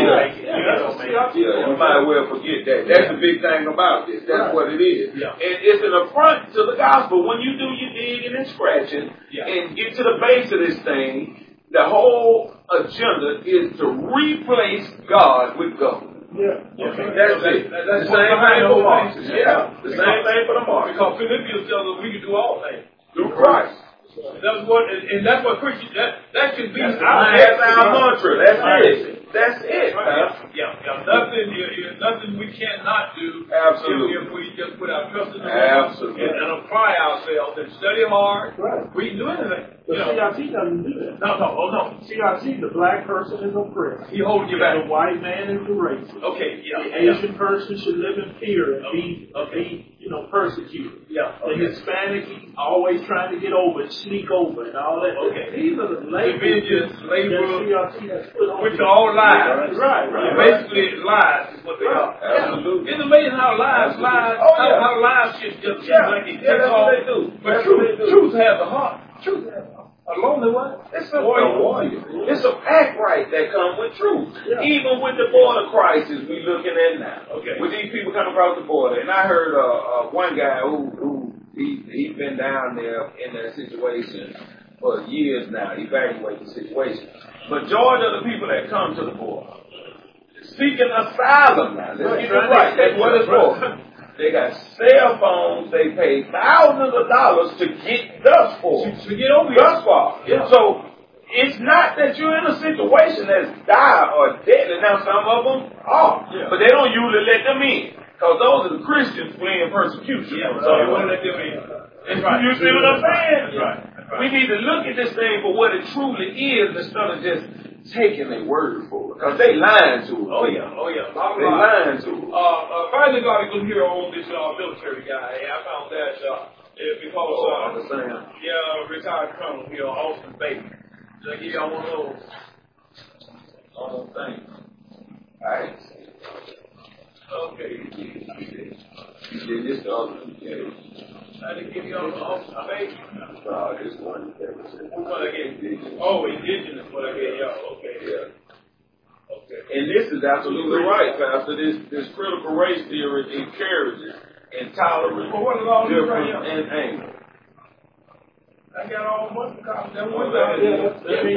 Yeah, you might well forget that. That's the big thing about this. That's what it is. Yeah. And it's an affront to the gospel. When you do your digging and scratching yeah. and get to the base of this thing, the whole agenda is to replace God with God. Yeah. Okay. That's so it. That, that's the same thing for Marxists. Yeah. The same thing for the Marxists. Because Philippians tells us we can do all things through Christ. That's what, and that's what Christian, that, that can be that's our, that's our mantra. That's it. That's it. Right. Yeah, yeah. Nothing, you, you, nothing we cannot do. Absolutely. If, if we just put our trust in the Absolutely. Lord and, and apply ourselves and study hard, right. we can do anything. But you C R T doesn't do that. No, no, oh no. C R T, the black person is oppressed. He holding you back. The white man is the racist. Okay, yeah. The Asian yeah. person should live in fear and okay. be, okay. be, you know, persecuted. Yeah. Okay. The Hispanic, he's always trying to get over and sneak over and all that. Okay. These are the labels that C R T has put on. Which are all lies. Right, right. right. Basically, lies is what they are. Absolutely. It's amazing how lies, lies, oh, yeah. how, how lies just just yeah. like it yeah, takes that's off. what they do. But that's truth, what they do. truth has a heart. Truth has a heart. A lonely one. It's a warrior. It's a act right that comes with truth. Yeah. Even with the border crisis we looking at now. Okay. With these people coming across the border. And I heard uh, uh, one guy who, who he, he's been down there in that situation for years now, evaluating the situation. Majority of the people that come to the border seeking asylum now. Let's get it right. That's what it's for. They got cell phones. They pay thousands of dollars to get thus far. To, to get over thus far. Yeah. So it's not that you're in a situation that's dire or deadly. Now some of them are, yeah. but they don't usually let them in because those are the Christians fleeing persecution. Yeah, so they won't let them in. Right. You see what I'm saying? Right. Right. We need to look at this thing for what it truly is instead of just taking their word for it. Because they lying to us. Oh, yeah. Oh, yeah. They lying to us. Uh, uh, finally got to go here on this uh, military guy. Hey, I found that uh, because, oh, uh, I understand. Yeah, retired colonel here, Austin Baker. Did I give y'all one of those? Oh, thanks. All right. Okay. You did this the other day. I didn't give y'all the Austin Baker. No, this one. What I gave? Oh, indigenous. What I gave y'all. Okay. Yeah. Okay. And this is absolutely right, Pastor. This this critical race theory encourages intolerance, well, what is all this difference, right and anger. I got all one copies. That one yeah, yeah, yeah. You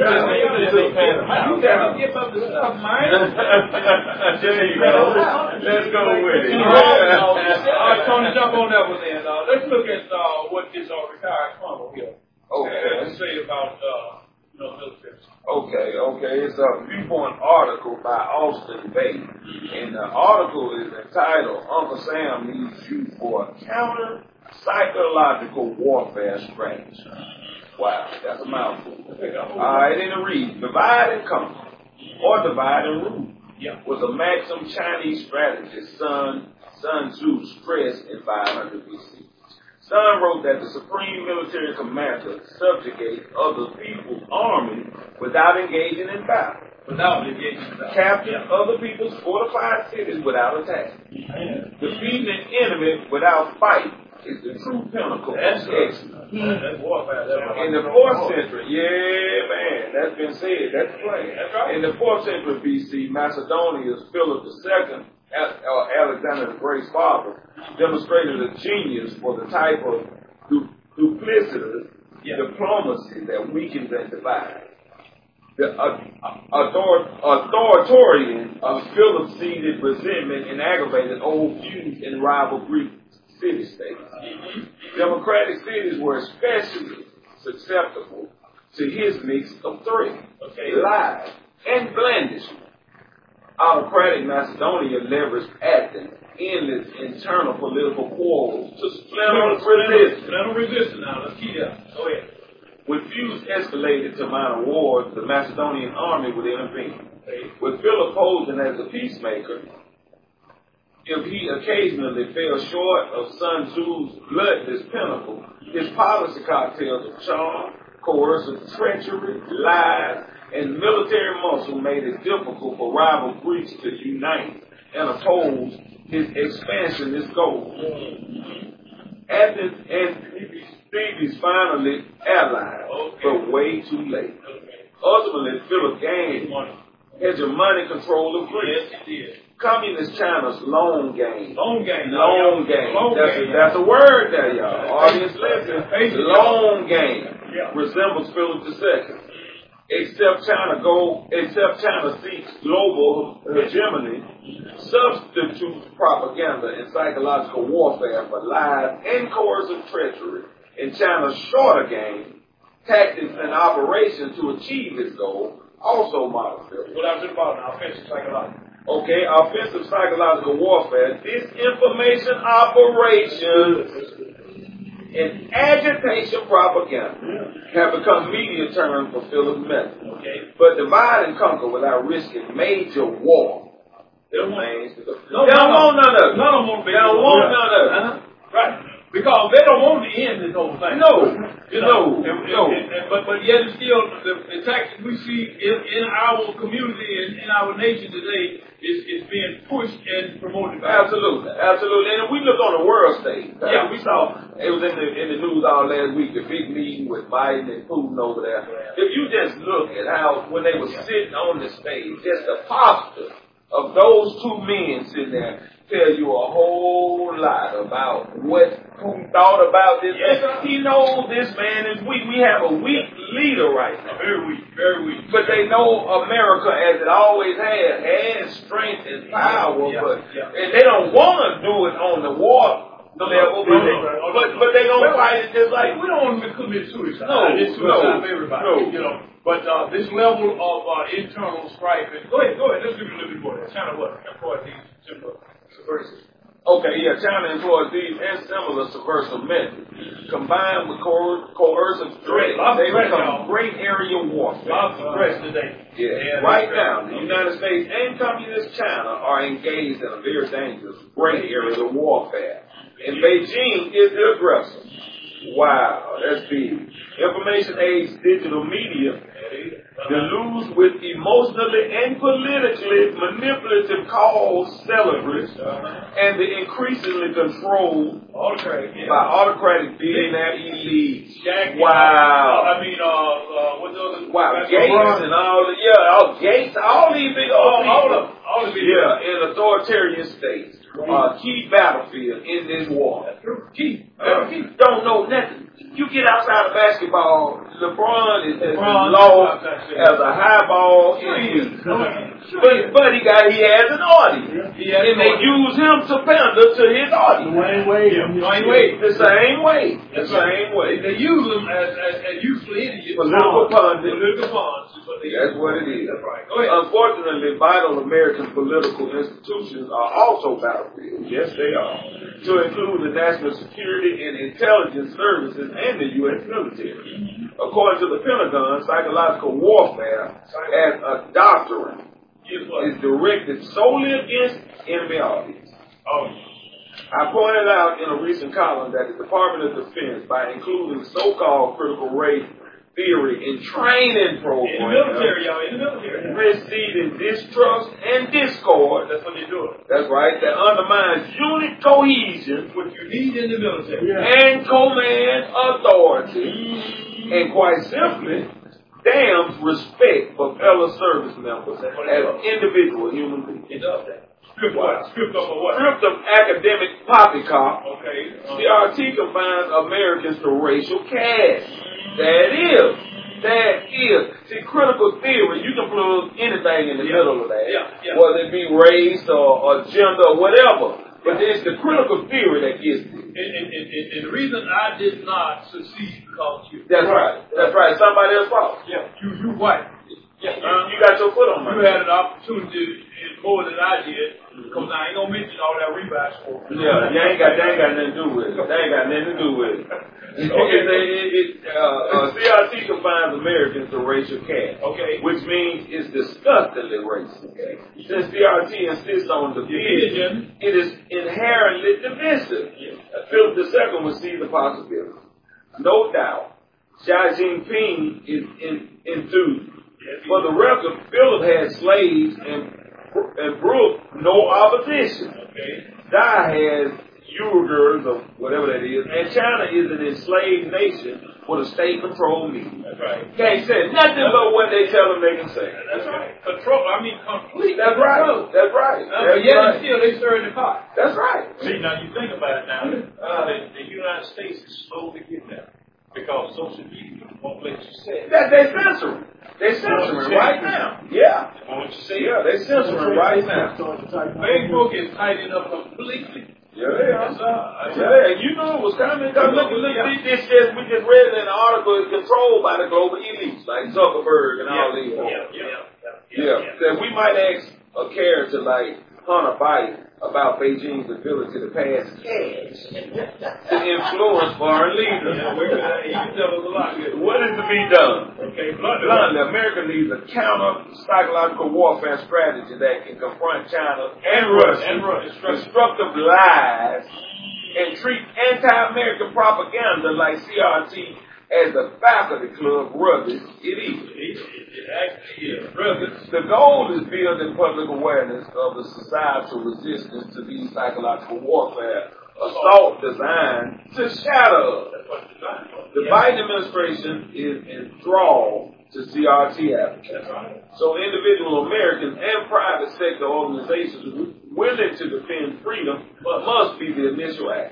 gotta give up the stuff, man. There you go. Let's go with it. All right, Tony, jump on that one then. Uh, let's look at uh, what this uh, retired colonel here okay. has to say about uh, you know, military. Okay, okay. It's a Viewpoint article by Austin Baker. And the article is entitled, Uncle Sam Needs You for a Counter Psychological Warfare Strategy. Wow, that's a mouthful. Alright, and it reads, divide and conquer, or divide and rule, yeah. was a maxim Chinese strategist Sun, Sun Tzu stressed in five hundred B C. Sun wrote that the supreme military commander subjugates other people's army without engaging in battle. Without engaging in battle. Capturing yeah. other people's fortified cities without attack. Yeah. Defeating an enemy without fight is the true pinnacle. That's excellent. Mm-hmm. That's warfare. That's in the fourth century, yeah, man, that's been said. That's plain. That's right. In the fourth century B C, Macedonia's Philip the Second, or Alexander the Great's father, demonstrated a genius for the type of duplicitous Yeah. diplomacy that weakens and divides. The uh, author- authoritarian of Philip seeded resentment and aggravated old feuds in rival Greek city-states. Mm-hmm. Democratic cities were especially susceptible to his mix of threat, okay. lies, and blandishment. Autocratic Macedonia leveraged Athens' endless internal political quarrels to splinter resistance. Splinter resistance now, let's keep that. Go ahead. When feuds escalated to minor wars, the Macedonian army would intervene. With Philip posing as a peacemaker, if he occasionally fell short of Sun Tzu's bloodless pinnacle, his policy cocktails of charm, coercive treachery, lies, and military muscle made it difficult for rival Greeks to unite and oppose his expansionist goals. Athens and Thebes finally allied, okay. but way too late. Okay. Ultimately, Philip gained hegemonic control of Greece. Yes, he did. Communist China's long game. Long game. Long game. Long that's, game. A, that's a word there, y'all. Audience listen. Long game yeah. resembles Philip the Second. Except China go, except China seeks global hegemony, substitutes propaganda and psychological warfare for lies and coercive treachery. In China's shorter game, tactics and operations to achieve its goal also model Philip. What I was about now, offensive psychological. Okay, offensive psychological warfare, disinformation operations, and agitation propaganda have become media terms for Philip's method. Okay. But divide and conquer without risking major war. They don't want, no, they don't want none of it. None of them want They don't want none of it. Uh-huh. Right. Because they don't want to end this whole thing. No. You know, no. And, no. And, and, but, but yet it's still, the, the tactics we see in, in our community and in our nation today is, is being pushed and promoted by Absolutely. Absolutely. And if we look on the world stage, yeah. we saw, it was in the, in the news all last week, the big meeting with Biden and Putin over there. If you just look at how, when they were sitting on the stage, just the posture of those two men sitting there, tell you a whole lot about what Putin thought about this. Yes, he knows this man is weak. We have a weak leader right now. Very weak, very weak. But they know America, as it always has, has strength and power, yeah, but yeah. and they don't want to do it on the war level, but, they, but, but they don't fight it just like we don't want to commit suicide. No, it's suicide no, for everybody. No. You know, but uh, this level of uh, internal strife. And go ahead, go ahead. Let's give it a little bit more. That's kind of what employ these simple subversive. Okay, yeah, China employs these and similar subversive methods combined with coer- coercive threats. They become great area warfare. Lots of threats today. Yeah. yeah right now, the United States and Communist China are engaged in a very dangerous great area warfare. And Beijing is the aggressor. Wow, that's big. Information age digital media deludes with emotionally and politically manipulative cause celebrities and the increasingly controlled autocratic, yeah. by autocratic billionaire elites. Wow. I mean, uh, uh, what those? Wow, Gates and all the, yeah, all Gates, all these big old all, all of them. All of them. Yeah, in authoritarian states. Uh, key battlefield in this war. That's true. Key. Uh, key. Don't know nothing. You get outside of basketball, LeBron is LeBron lost as a high ball in But, but he got he has an audience. He has and they use him to pander to his audience. Dwayne Wade. Dwayne Wade. The same way. The That's same right. way. They use him as, as, as useful idiots. Political pundit. Political pawns. That's what it is. That's right. Go ahead. Unfortunately, vital American political institutions are also battlefields. Yes, they are. To include the national security and intelligence services and the U S military. According to the Pentagon, psychological warfare as a doctrine is directed solely against enemy audience. Oh. I pointed out in a recent column that the Department of Defense, by including so-called critical race theory in training programs, in the military, y'all, in the military, preceding distrust and discord. That's what they do. That's right. That undermines unit cohesion, what you need in the military, yeah. and command authority. Mm-hmm. And quite simply, dams respect for fellow service members as individual human beings. It does that. Stripped what? Stripped of what? Stripped of academic poppycock. Okay. Um, C R T confines Americans to racial caste. That is. That is. See, critical theory, you can plug anything in the yeah. middle of that. Yeah, yeah. Whether it be race or, or gender or whatever. But it's the critical theory that gets it. And, and, and, and the reason I did not succeed because you. That's right. That's right. Somebody else's fault. Yeah. You, you white. Yeah. You, you got your foot on You right. had an opportunity more than I did. Because I ain't gonna mention all that Reebok sport. Yeah, they ain't got, they ain't got nothing to do with it. They ain't got nothing to do with it. Okay, it, it, it, uh, uh, C R T confines Americans to racial caste. Okay. Which means it's disgustingly racist. Okay. Since C R T insists on division, it is inherently divisive. Yeah. Philip the Second would see the possibility. No doubt, Xi Jinping is in, enthused. Yes, For the record, Philip had slaves and and Brooke, no opposition. Okay. Dai has Uyghurs or whatever that is, and China is an enslaved nation with a state-controlled media. That's right. Can't say nothing but what they tell them they can say. That's right. Control. I mean, complete. That's right. Control. That's right. Uh, That's but yet right. and still, they stir in the pot. That's right. See, now you think about it now. Uh, the, the United States is slowly getting there because social media won't let you say it. That they censoring. They censoring right now. Yeah. They won't you say Yeah, they censoring right now. Facebook is tightening up completely. Yeah, they are. Yes, uh, Yeah, you know it was coming. Cause look, look, Yeah. this just we just read it in an article. It's controlled by the global elites like Zuckerberg and all these. Yeah, folks. yeah, yeah. Yeah, that we might ask a character like Hunter Biden about Beijing's ability to pass cash to influence foreign leaders. Yeah, we're gonna, you can tell us a lot here. What is to be done? Okay, bluntly. Bluntly, America needs a counter-psychological warfare strategy that can confront China and Russia, And Russia. destructive lies, and treat anti-American propaganda like C R T as a faculty club rubbish. It is. It, it, it actually is. Brother. The goal is building public awareness of the societal resistance to these psychological warfare assault designed to shatter us. That's what it's designed for. The Yeah. Biden administration is enthralled to C R T applicants. That's right. So individual Americans and private sector organizations willing to defend freedom must be the initial act.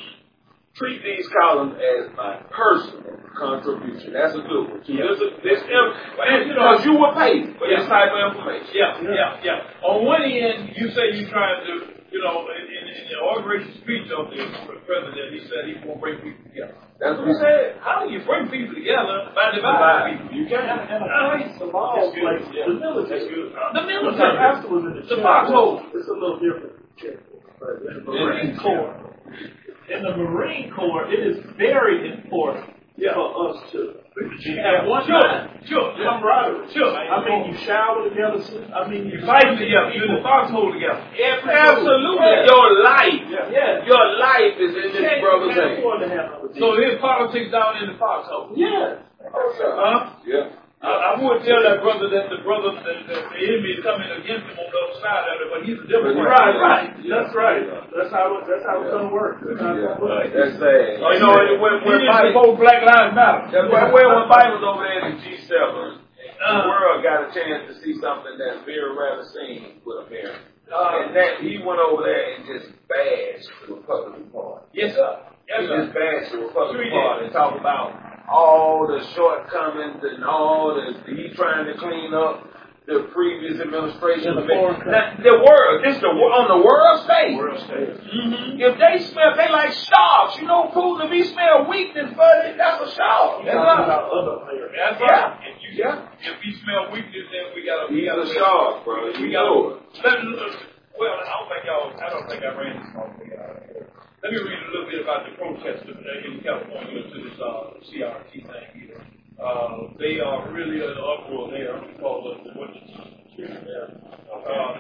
Treat these columns as my personal contribution. That's a good one. Yeah. This, this, this, because you were paid for this type of information. Yeah, yeah, yeah. On one end, you say you're trying to, you know, in, in, in the inauguration speech of the president, he said he's going to bring people together. That's what he said. How do you bring people together by dividing people? You can't. It's the law, That's good. like Yeah. the military. That's good. The The military. pastor was in the The church. foxhole. It's a little different. But in the Marine Corps, in the Marine Corps, it is very important Yeah. for us to have one Sure, mind, sure, yeah. camaraderie. Sure. I mean, you shower together. I mean, you You fight together. You're in the foxhole together. Absolutely. Yeah. Your life. Yeah. Yeah. Your life is in this Can't- brother's can't hand. afford to have no So his politics down in the foxhole. yeah. Huh? Yeah. I, I would tell that brother that the brother, that, that the enemy is coming against him on the other side of it, but he's a different Right, right. Yeah. That's right. That's how it, that's how it's gonna work. That's how it's Yeah. gonna work. That's sad. Oh, You know, when, he when didn't Biden, support Black Lives Matter. that's why when, when Biden was over there in the G seven, the Uh. world got a chance to see something that's very rarely seen with America. Uh, And that he went over there and just bashed the Republican Party. yes, sir. Yes, He sir. just bashed the Sure he Republican did. Party and talk about all the shortcomings and all the he trying to clean up the previous administration. The foreign Now, the world, this the on the world stage. World stage. Mm-hmm. If they smell, they like sharks. You know, Putin, if he smell weakness, buddy, that's a shark. You're That's talking right. about other players. That's Yeah. right. If you, Yeah. if we smell weakness, then we gotta. He's we gotta a shark, bro. We You gotta. know it. Let, let, well, I don't think y'all. I don't think I ran this wrong. Let me read a little bit about the protesters in California to this uh, C R T thing here. Uh, they are really in an uproar there because of the what you see there. Uh,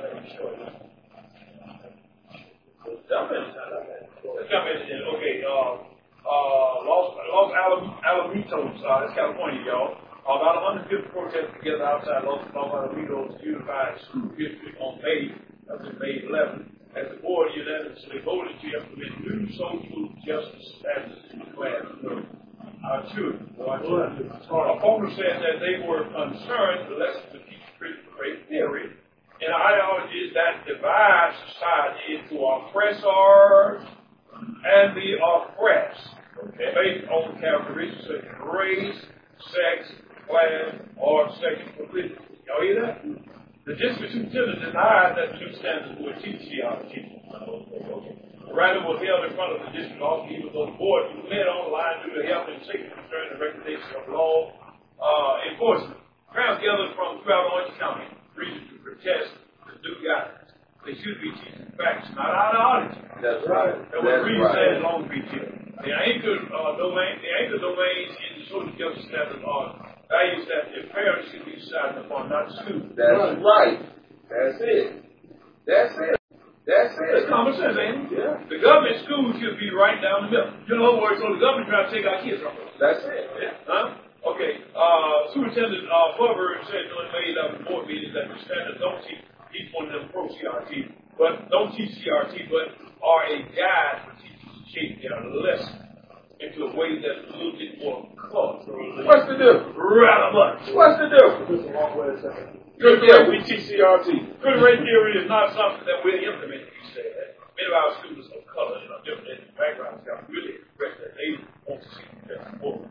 Jump in. Jump in. Okay. Uh, uh, Los Los Alam- Alamitos. Uh, that's California, y'all. Uh, about one hundred fifty protesters together outside Los Los Alamitos Unified School District on May. That's in May eleventh. As the board unanimously voted to implement new social justice standards in the classroom. our children. Our children. Our opponent said that they were concerned the lesson to teach critical race theory and ideologies that divide society into oppressors and the oppressed, okay, based on characteristics such as race, sex, class, or sexual proclivity. Y'all hear that? The district superintendent denied that the new standards would teach theology. The writer was held in front of the district office. He was on the board. He was led online due to health and safety concerns and recommendations of law uh, enforcement. Crowds gathered from throughout Orange County region to protest the new guidelines. They should be teaching facts, not ideology. That's right. That was the reason said Long Beach here. The anchor uh, domain, the anchor domains in the social justice standards are values that the parents should be deciding upon, not schools. That's right. That's it. That's it. That's it. It's common sense, ain't it? Yeah. The government schools should be right down the middle. In other words, so the government trying to take our kids from us. That's it. Yeah. Huh? Okay. Uh, Superintendent uh, Fulber said during the made up board meeting that the standards don't teach each one of them pro C R T, but don't teach C R T, but are a guide for teachers to shape their lesson into a way that's a little bit more color. What's the difference? Rather much. What's the difference? That's a long way to say. Good, yeah, we teach C R T. Critical race theory is not something that we're implementing, you say that. Many of our students of color, you know, different ethnic backgrounds, have really expressed that they want to see that forward.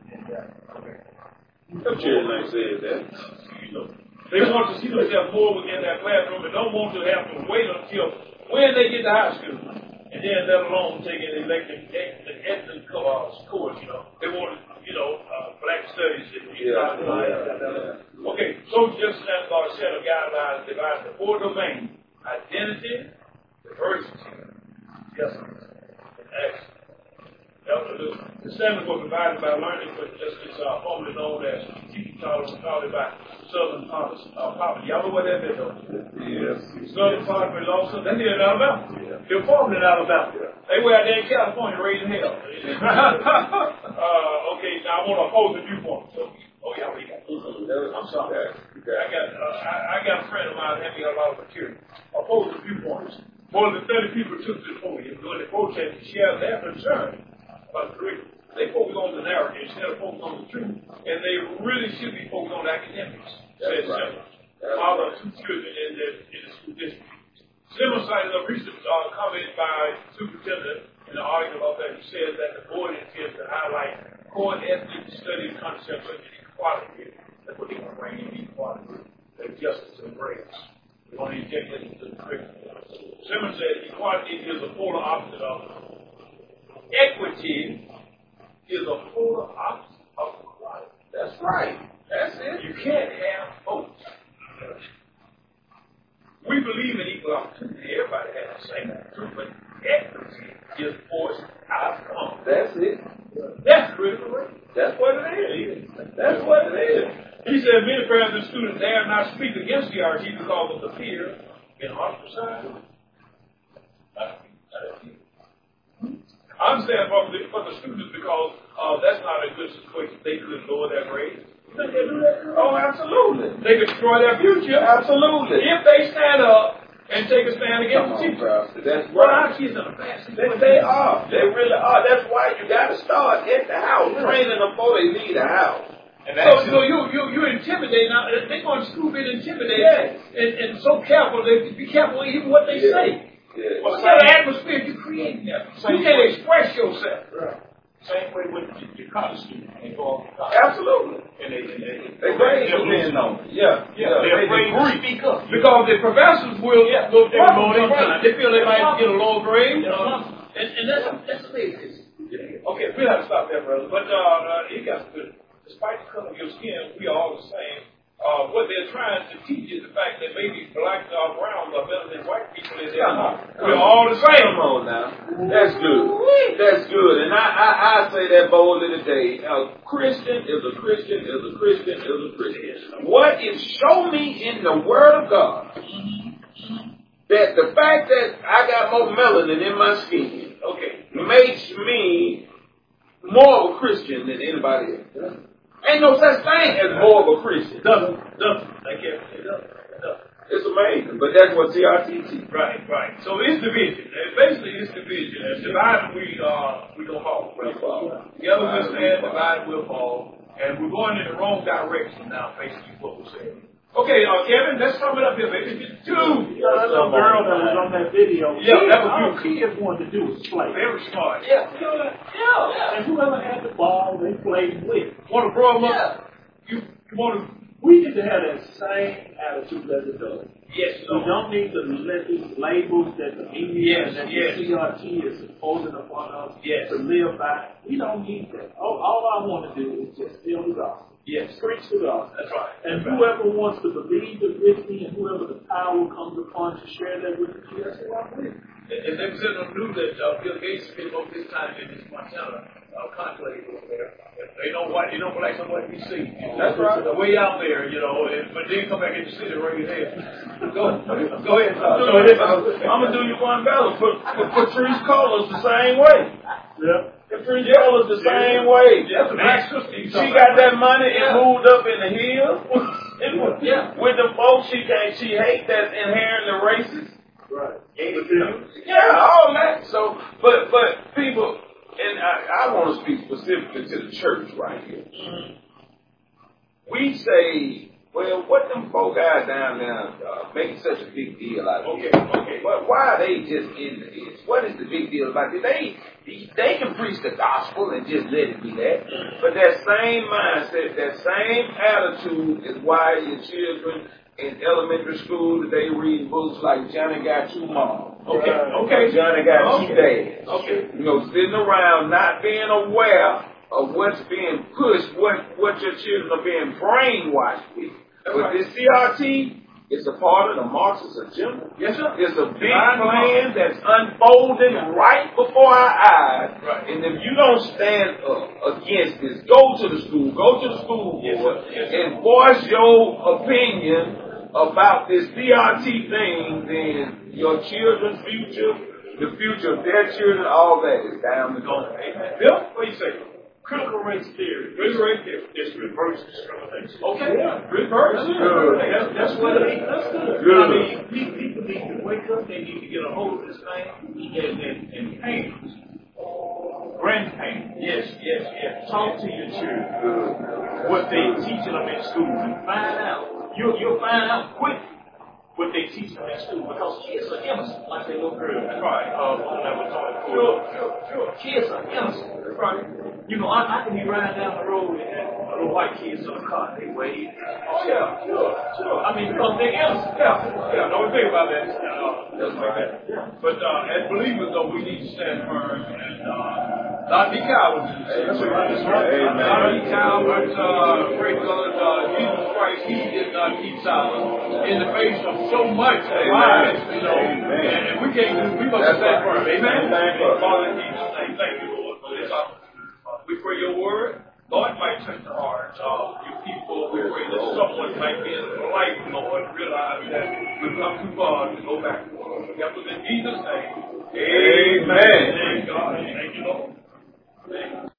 Your children ain't said that. You know, they want to see themselves more within that classroom and don't want to have to wait until when they get to high school. And then let alone taking an elective ethnic course, you know. They want, you know, uh, black studies and Yeah, yeah, yeah. Okay, so just as our set of guidelines divided the four domains: identity, diversity, justice, and action. The standards were provided by learning for justice, uh, formerly known as teaching tolerance, probably by Southern Poverty. Uh, poverty. Y'all know what that is, though? Yes. Southern Poverty Law Center. That's here in Alabama. Yeah. They're formed in Alabama. Yeah. They were out there in California raising hell. uh, okay, now I want to oppose the viewpoint. So, oh, yeah, we got I'm sorry. Okay. I got uh, I, I got a friend of mine that had me a lot of material. Oppose the viewpoints. More than thirty people took to the podium during the protest to share their concern about the curriculum. They focus on the narrative instead of focus on the truth, and they really should be focused on academics. That's right. Father of two children in the, in the school district. Similar cited a recent uh, comment by Superintendent in the article about that. He says that the board intends to highlight core ethnic study concepts such as equality. That's what they want to bring in, equality, and justice and race. We want to inject it into the curriculum. Simmons said equality is a polar opposite of equity is a polar opposite of equality. That's right. That's it. You can't have both. We believe in equal opportunity. Everybody has the same opportunity, but equity is forced outcome. That's it. That's critical race. That's what it is. That's what it is. He said many parents and students dare not speak against C R T because of the fear in ostracized. I understand for the, for the students because uh, that's not a good situation. They could lower their grades. They could do that. Oh, absolutely. They could destroy their future. Absolutely. If they stand up and take a stand against the teacher. That's Well, right. our kids are the best. They, they are. They really are. That's why you got to start at the house. Training them before they leave the house. And so, so you you you intimidate now. They go to school being intimidated Yes. and, and so careful. They be careful even what they Yeah. say. Yeah. What kind of atmosphere you creating there? You can't express yourself. Right. Same way with the, the college student. They go off to college. Absolutely. And they, and they, They bring you in on it. Yeah. Yeah, they're afraid to speak up. Because the professors will Yeah. go They're front loading sometimes. right. They feel they might get a low grade. You know, and, and that's, that's amazing. Okay, we'll have to stop there, brother. But uh, uh, you got to, despite the color of your skin, we are all the same. Uh, what they're trying to teach is the fact that maybe blacks or browns are better than white people in their heart. We're all the same. Come on now. That's good. That's good. And I, I, I say that boldly today. A Christian is a Christian is a Christian is a Christian. What is, show me in the Word of God that the fact that I got more melanin in my skin, okay, makes me more of a Christian than anybody else. Ain't no such thing as more of a Christian. Doesn't, doesn't. I can't say doesn't. Doesn't. It's amazing, but that's what C R T teaches. Right, right. So it's division. And basically, it's division. And divided, we uh we gonna fall. We fall. Together we stand, divided we'll fall. And we're going in the wrong direction now, basically, what we're saying. Okay, uh, Kevin, let's sum it up here, baby. Two. Yeah, that little girl that was on that video. Yeah, that was all beautiful. kids wanted to do was play. Very smart. Yeah. Yeah. And whoever had the ball, they played with. Want to grow them Yeah. up? You, you want to? We need to have that same attitude as adults. Yes, We don't need to let these labels that the media Yes, and that yes. the C R T is imposing upon us Yes. to live by. We don't need that. All, all I want to do is just tell the gospel. Yes. Preach the gospel. That's right. And That's right. whoever wants to believe it with me and whoever the power comes upon to share that with me, that's who I'm with. And they said on the news that uh, Bill Gates spent over this time in this Montana uh, conclave over there. They don't white, they don't black, so what we see. That's right. The way out there, you know, and, but then come back in the city right here. Go, go ahead. Uh, Go ahead. I'm gonna do you one better. Put, put Patrice Colors the same way. Yeah. Patrice Colors the same way. That's a black sister. She got that money and moved up in the hills. Yeah. With the folks she can't, she hate that inherently racist. Right. Yeah, all that. So, but but people, and I, I want to speak specifically to the church right here. We say, well, what them four guys down there uh, making such a big deal out of it? Okay, okay. But why are they just in this? What is the big deal about it? They they can preach the gospel and just let it be that. But that same mindset, that same attitude is why your children in elementary school today read books like Johnny Got Two Moms. Okay, Uh, okay. Johnny Got Okay. Two Dads. Okay. You know, sitting around not being aware of what's being pushed, what, what your children are being brainwashed with. That's But right. this C R T is a part of the Marxist agenda. Yes, sir. It's a big Divine plan that's unfolding right before our eyes. Right. And if you don't stand up against this, go to the school, go to the school Yes, board, sir. Yes, sir. and voice your opinion about this C R T thing, then your children's future, the future of their children, all that is down the Go. road. Amen. Bill, what do you say? Critical race theory. Raise right there. It's reverse discrimination. Okay. Reverse. That's good. good. That's, that's what it is. That's good. Good. I mean, pe- people need to wake up. They need to get a hold of this thing and, and, and parents, grandparents. Yes, yes, yes. Talk to your children. What they teaching them in school. And find out. You'll, you'll find out quick what they teach them in school because kids are innocent, like that little girl. That's right. Uh, that was talking about. Sure, sure, sure. Kids are innocent. That's right. You know, I, I can be riding down the road and a little white kids in a car, they wave. Oh, yeah, sure, sure. I mean, because they're innocent. Yeah, yeah, no think about that. Uh, That's right. but uh, as believers, though, we need to stand firm and uh, not be cowards. That's right. That's right. Amen. Not be cowards. Uh, praise God. Uh, Jesus Christ, He did not keep silent in the face of so much lies, you know. Amen. And, and we can't do. We must That's stand right. firm. Amen. Stand firm. Father, in Jesus' name, thank you, Lord, for this opportunity. We pray your word. Lord, might touch the hearts of your people. We pray that someone might be in life, Lord, realize that we've come too far to go back. Help us in Jesus' name. Amen. Thank God. Thank you, Lord. Thank you.